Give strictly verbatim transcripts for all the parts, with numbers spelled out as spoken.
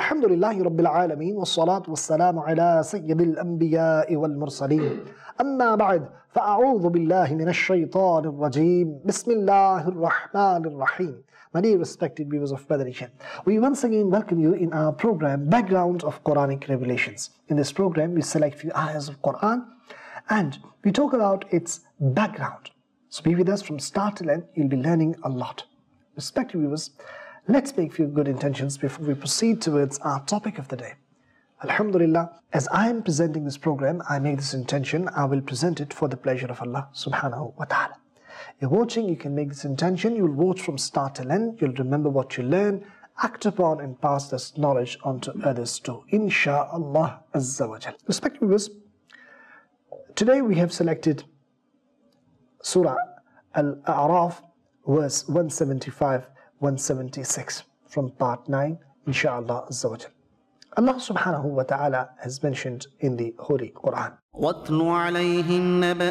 Alhamdulillahi Rabbil Alameen wa salatu wa salamu ala sayyidil anbiya'i wal mursaleen. Amma ba'd, fa'a'udhu billahi minash shaytanir rajeem. Bismillahir rahmanir rahim. My dear respected viewers of Madani Channel, we once again welcome you in our program Background of Quranic Revelations. In this program, we select few ayahs of Quran and we talk about its background. So be with us from start to end, you'll be learning a lot. Respected viewers, let's make few good intentions before we proceed towards our topic of the day. Alhamdulillah, as I am presenting this program, I make this intention, I will present it for the pleasure of Allah subhanahu wa ta'ala. You're watching, you can make this intention, you'll watch from start to end, you'll remember what you learn, act upon and pass this knowledge on to others too, insha'Allah Azza wa Jal. Respected viewers, today we have selected Surah Al-A'raf, verse one seventy-five, one seventy-six, from part nine, insha'Allah Azza wa Jal. Allah subhanahu wa ta'ala has mentioned in the Holy Quran. وَاتْلُ عَلَيْهِمْ نَبَأَ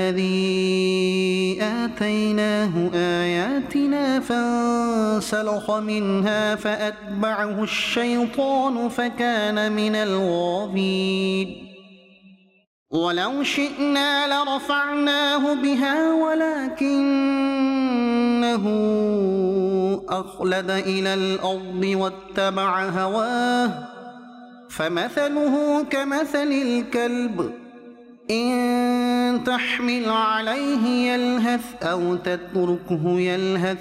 الَّذِي آتَيْنَاهُ آيَاتِنَا فَانْسَلَخَ مِنْهَا فَأَتْبَعَهُ الشَّيْطَانُ فَكَانَ مِنَ الْغَاوِينَ وَلَوْ شِئْنَا لَرَفَعْنَاهُ بِهَا وَلَكِنَّهُ أَخْلَدَ إِلَى الْأَرْضِ وَاتَّبَعَ هَوَاهُ فَمَثَلُهُ كَمَثَلِ الْكَلْبِ إِن تَحْمِلْ عَلَيْهِ يَلْهَثْ أَوْ تَتْرُكْهُ يَلْهَثْ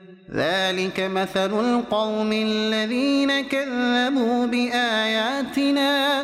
ذَلِكَ مَثَلُ الْقَوْمِ الَّذِينَ كَذَّبُوا بِآيَاتِنَا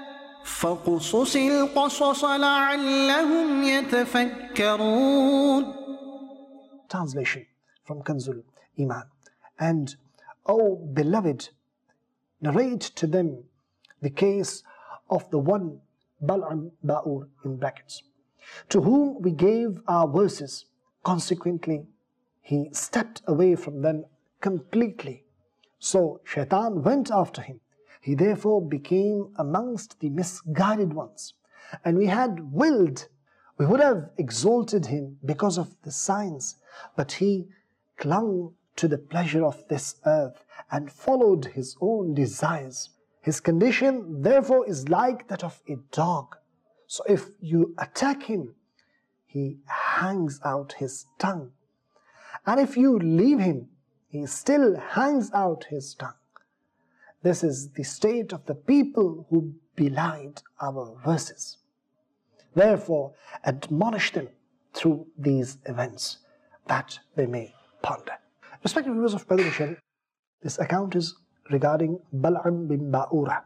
فَاقْصُصِ الْقَصَصَ لَعَلَّهُمْ يَتَفَكَّرُونَ. Translation from Kanzul Iman. And, O beloved, narrate to them the case of the one Bal'am Ba'ur, in brackets, to whom we gave our verses. Consequently, he stepped away from them completely. So Shaitan went after him. He therefore became amongst the misguided ones. And we had willed, we would have exalted him because of the signs, but he clung to the pleasure of this earth and followed his own desires. His condition therefore is like that of a dog. So if you attack him, he hangs out his tongue. And if you leave him, he still hangs out his tongue. This is the state of the people who belied our verses. Therefore, admonish them through these events that they may ponder. Respected viewers of Madani Channel, this account is regarding Bal'am bin Ba'ura.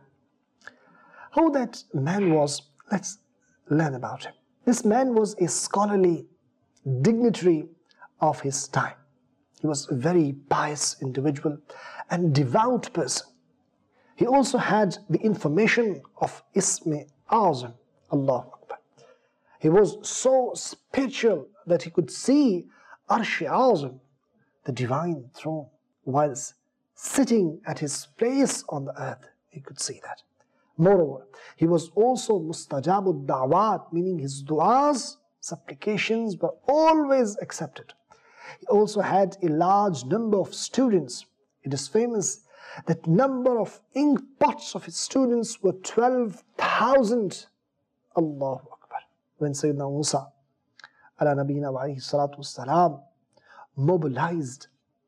How that man was, let's learn about him. This man was a scholarly dignitary of his time. He was a very pious individual and devout person. He also had the information of Ism Azam, Allahu Akbar. He was so spiritual that he could see Arsh Azam, the divine throne, whilst sitting at his place on the earth. He could see that. Moreover, he was also Mustajabud Da'wat, meaning his du'as, supplications were always accepted. He also had a large number of students. It is famous that number of ink pots of his students were twelve thousand. Allahu Akbar. When Sayyidina Musa ala nabiyina wa alayhi salatu wassalam mobilized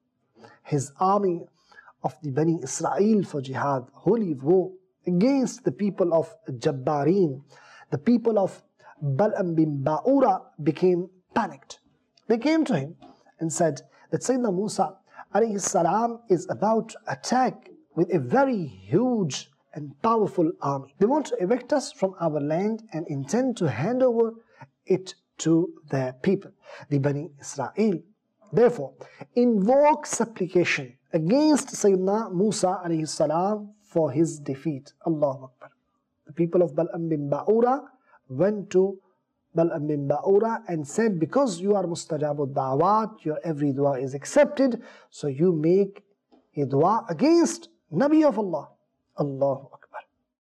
his army of the Bani Israel for jihad, holy war, against the people of Jabbareen, the people of Bal'am bin Ba'ura became panicked. They came to him and said that Sayyidina Musa alayhi salam is about to attack with a very huge and powerful army. They want to evict us from our land and intend to hand over it to their people, the Bani Israel. Therefore, invoke supplication against Sayyidina Musa alayhi salam for his defeat. Allahu Akbar. The people of Bal'am bin Ba'ura went to Bal'am bin Ba'ura and said, because you are mustajabud da'wat, your every dua is accepted, so you make a dua against Nabi of Allah. Allahu Akbar.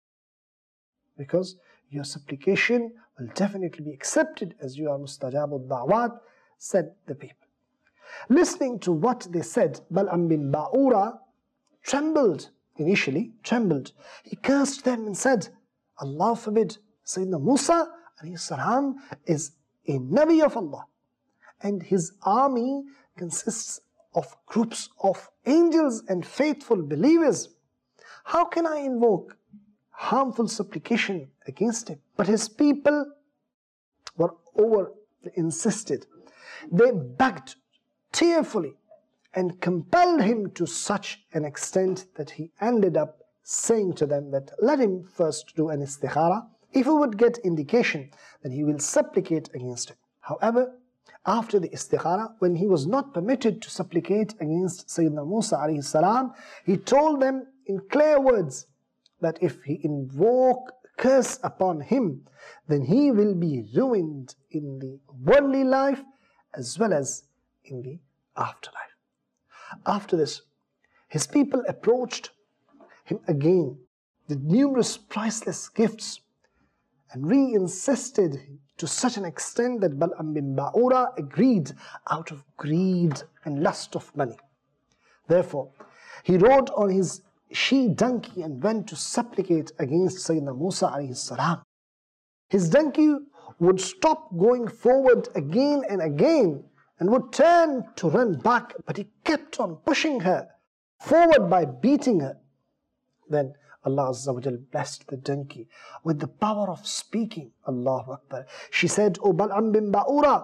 Because your supplication will definitely be accepted as you are mustajabud da'wat, said the people. Listening to what they said, Bal'am bin Ba'ura trembled initially trembled. He cursed them and said, Allah forbid, Sayyidina Musa alayhi salam is a Nabi of Allah, and his army consists of groups of angels and faithful believers. How can I invoke harmful supplication against him? But his people were over insisted. They begged tearfully and compelled him to such an extent that he ended up saying to them that let him first do an istikhara. If he would get indication, then he will supplicate against him. However, after the istikhara, when he was not permitted to supplicate against Sayyidina Musa alayhi salam, he told them in clear words that if he invoke curse upon him, then he will be ruined in the worldly life as well as in the afterlife. After this, his people approached him again with numerous priceless gifts and re-insisted to such an extent that Bal'am bin Ba'ura agreed out of greed and lust of money. Therefore, he rode on his she-donkey and went to supplicate against Sayyidina Musa alayhi salam. His donkey would stop going forward again and again and would turn to run back, but he kept on pushing her forward by beating her. Then Allah Azza wa Jal blessed the donkey with the power of speaking. Allahu Akbar. She said, O Bal'am bin Ba'ura,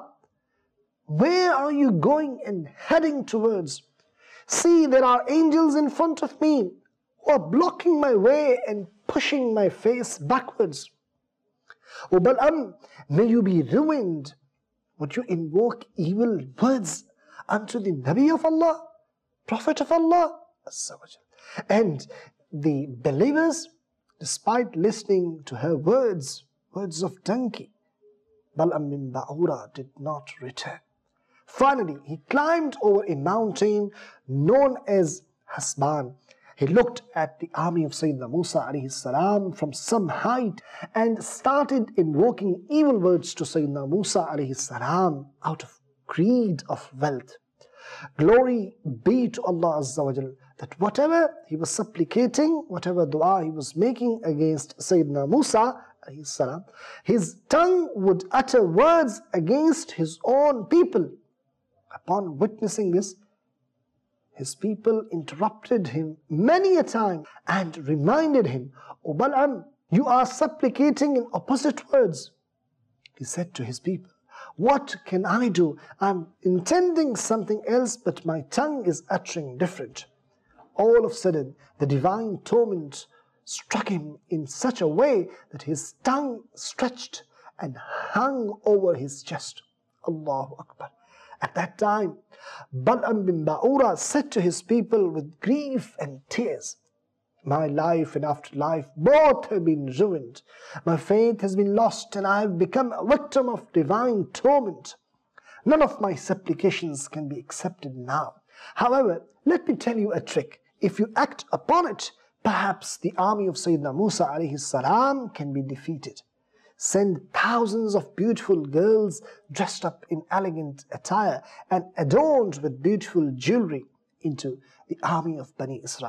where are you going and heading towards? See, there are angels in front of me who are blocking my way and pushing my face backwards. O Bal'am, may you be ruined. Would you invoke evil words unto the Nabi of Allah, Prophet of Allah? Azza wa Jal. And the believers, despite listening to her words, words of donkey, Bal'am bin Ba'ura did not return. Finally, he climbed over a mountain known as Hasban. He looked at the army of Sayyidina Musa alayhi salam from some height and started invoking evil words to Sayyidina Musa alayhi salam out of greed of wealth. Glory be to Allah Azza wa Jal that whatever he was supplicating, whatever dua he was making against Sayyidina Musa alayhi salam, his tongue would utter words against his own people. Upon witnessing this, his people interrupted him many a time and reminded him, O Bal'am, you are supplicating in opposite words. He said to his people, what can I do? I'm intending something else, but my tongue is uttering different. All of a sudden, the divine torment struck him in such a way that his tongue stretched and hung over his chest. Allahu Akbar. At that time, Bal'am bin Ba'ura said to his people with grief and tears, my life and afterlife both have been ruined. My faith has been lost and I have become a victim of divine torment. None of my supplications can be accepted now. However, let me tell you a trick. If you act upon it, perhaps the army of Sayyidina Musa alayhi salam can be defeated. Send thousands of beautiful girls dressed up in elegant attire and adorned with beautiful jewelry into the army of Bani Israel.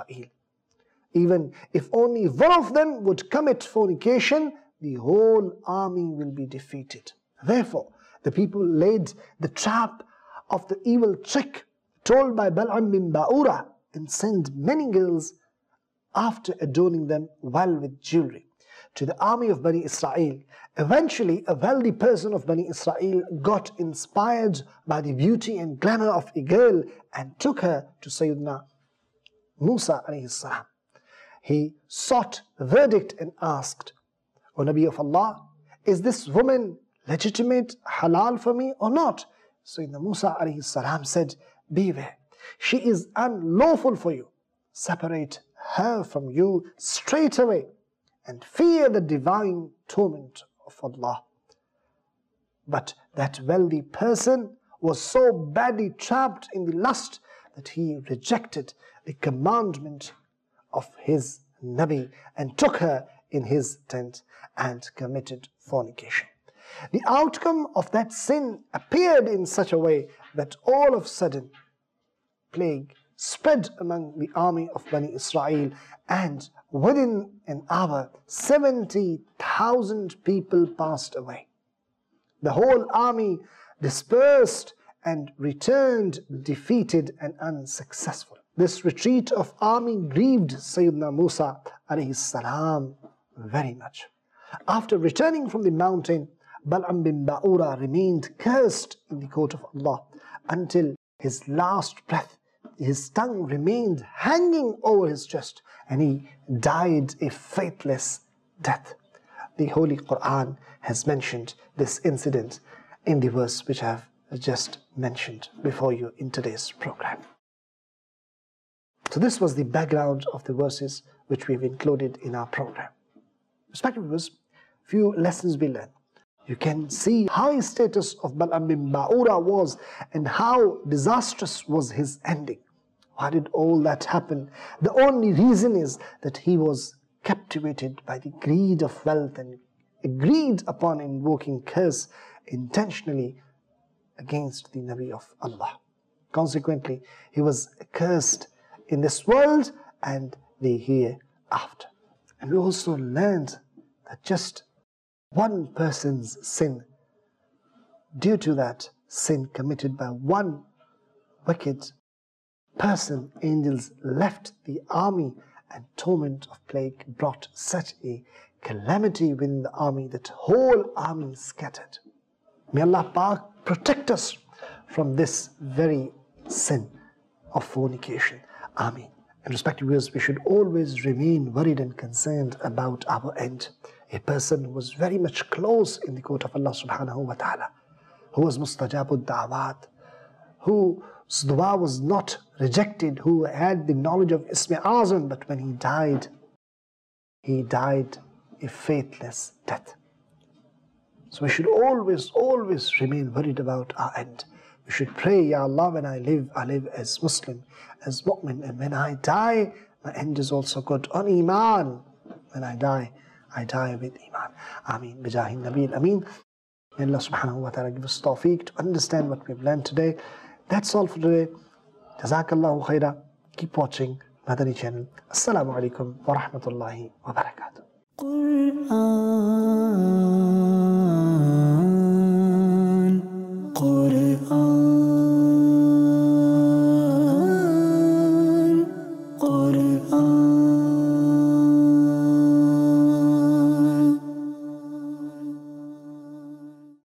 Even if only one of them would commit fornication, the whole army will be defeated. Therefore, the people laid the trap of the evil trick told by Bal'am bin Ba'ura and sent many girls after adorning them well with jewelry to the army of Bani Israel. Eventually, a wealthy person of Bani Israel got inspired by the beauty and glamour of a girl and took her to Sayyidina Musa alayhi salam. He sought a verdict and asked, O Nabi of Allah, is this woman legitimate, halal for me or not? Sayyidina Musa alayhi salam said, beware, she is unlawful for you. Separate her from you straight away and fear the divine torment of Allah. But that wealthy person was so badly trapped in the lust that he rejected the commandment of his Nabi and took her in his tent and committed fornication. The outcome of that sin appeared in such a way that all of a sudden plague spread among the army of Bani Israel, and within an hour, seventy thousand people passed away. The whole army dispersed and returned defeated and unsuccessful. This retreat of army grieved Sayyidina Musa alayhi salam very much. After returning from the mountain, Bal'am bin Ba'ura remained cursed in the court of Allah until his last breath. His tongue remained hanging over his chest, and he died a faithless death. The Holy Quran has mentioned this incident in the verse which I have just mentioned before you in today's program. So this was the background of the verses which we've included in our program. Respected viewers, few lessons we learned. You can see high status of Bal'am bin Ba'ura was and how disastrous was his ending. Why did all that happen? The only reason is that he was captivated by the greed of wealth and agreed upon invoking curse intentionally against the Nabi of Allah. Consequently, he was cursed in this world and the hereafter. And we also learned that just one person's sin, due to that sin committed by one wicked person, angels left the army, and torment of plague brought such a calamity within the army that whole army scattered. May Allah Pak protect us from this very sin of fornication. Ameen. And respected viewers, we should always remain worried and concerned about our end. A person who was very much close in the court of Allah subhanahu wa ta'ala, who was mustajabud da'wat, whose dua was not rejected, who had the knowledge of Ismi Azam, but when he died, he died a faithless death. So we should always, always remain worried about our end. We should pray, Ya Allah, when I live, I live as Muslim, as Mu'min, and when I die, my end is also good on Iman. When I die, I die with Iman. Ameen. Bijahi Nabil Ameen. May Allah subhanahu wa ta'ala give us tawfiq to understand what we've learned today. That's all for today. Jazakallahu khaira. Keep watching Madani channel. Assalamu alaikum wa rahmatullahi wa barakatuh. Quran, Quran, Quran.